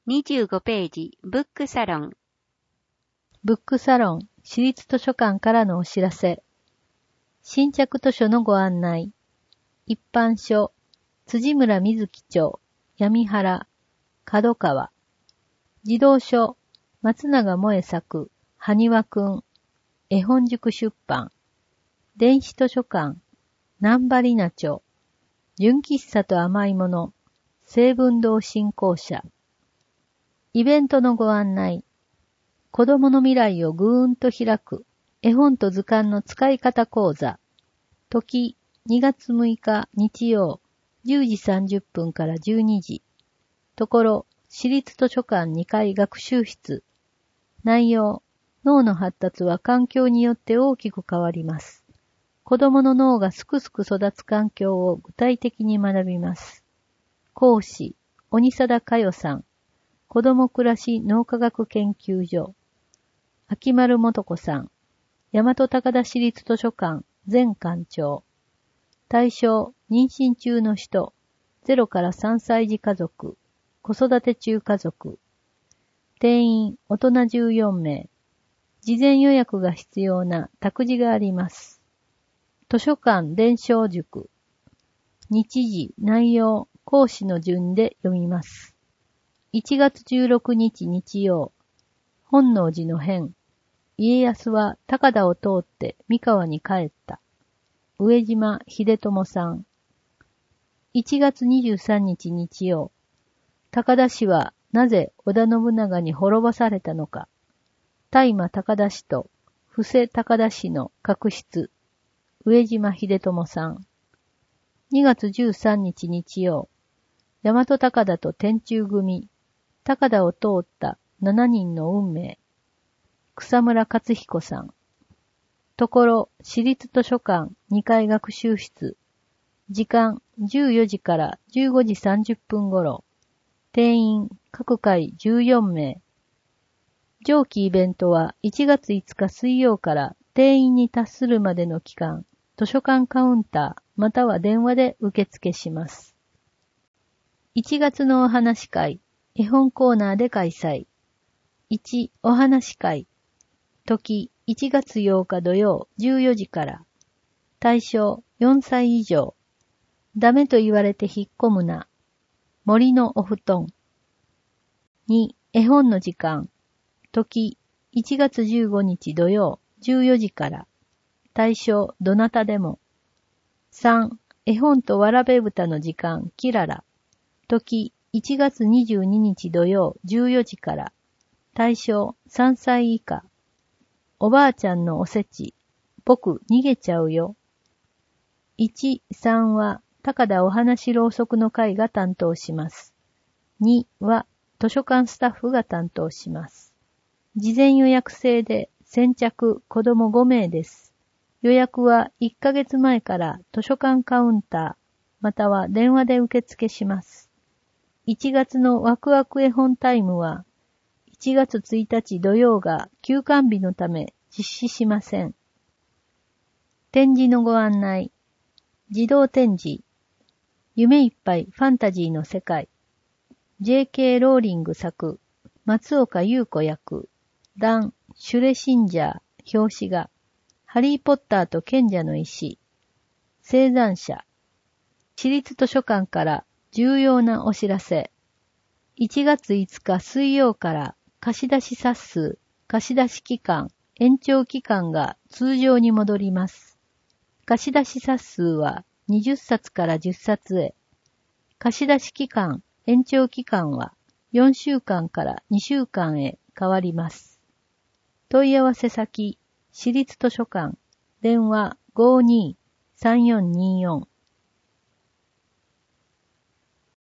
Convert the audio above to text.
25ページ、ブックサロン。 ブックサロン、私立図書館からのお知らせ。新着図書のご案内。一般書、辻村瑞希町、闇原、角川。児童書、松永萌作、埴輪くん、絵本塾出版。電子図書館、南張里奈町、純喫茶と甘いもの、成文堂振興社。イベントのご案内。子供の未来をぐーんと開く、絵本と図鑑の使い方講座。時、2月6日日曜、10時30分から12時。ところ、私立図書館2階学習室。内容、脳の発達は環境によって大きく変わります。子供の脳がすくすく育つ環境を具体的に学びます。講師、鬼貞佳代さん。子供暮らし脳科学研究所。秋丸素子さん。大和高田市立図書館前館長。対象、妊娠中の人、0から3歳児家族、子育て中家族。定員、大人14名。事前予約が必要な託児があります。図書館伝承塾。日時、内容、講師の順で読みます。1月16日日曜、本能寺の変。家康は高田を通って三河に帰った。上島秀友さん。1月23日日曜、高田氏はなぜ織田信長に滅ぼされたのか。大間高田氏と布施高田氏の確執。上島秀友さん。2月13日日曜、大和高田と天中組。高田を通った7人の運命。草村勝彦さん。ところ、私立図書館2階学習室。時間14時から15時30分頃。定員各回14名。上記イベントは1月5日水曜から定員に達するまでの期間、図書館カウンターまたは電話で受付します。1月のお話会、絵本コーナーで開催。1、お話会。時、1月8日土曜14時から。対象、4歳以上。ダメと言われて引っ込むな。森のお布団。2、絵本の時間。時、1月15日土曜14時から。対象、どなたでも。3、絵本とわらべ豚の時間、キララ。時、1月22日土曜14時から。対象、3歳以下。おばあちゃんのおせち。僕、逃げちゃうよ。1、3は、高田お話ろうそくの会が担当します。2は、図書館スタッフが担当します。事前予約制で、先着子供5名です。予約は1ヶ月前から図書館カウンター、または電話で受付します。1月のワクワク絵本タイムは、1月1日土曜が休館日のため実施しません。展示のご案内。児童展示。夢いっぱいファンタジーの世界。J.K. ローリング作。松岡優子役。ダン・シュレシンジャー。表紙が。ハリーポッターと賢者の石。生産者。私立図書館から重要なお知らせ。1月5日水曜から貸し出し冊数、貸し出し期間、延長期間が通常に戻ります。貸し出し冊数は20冊から10冊へ。貸し出し期間、延長期間は4週間から2週間へ変わります。問い合わせ先、私立図書館、電話52-3424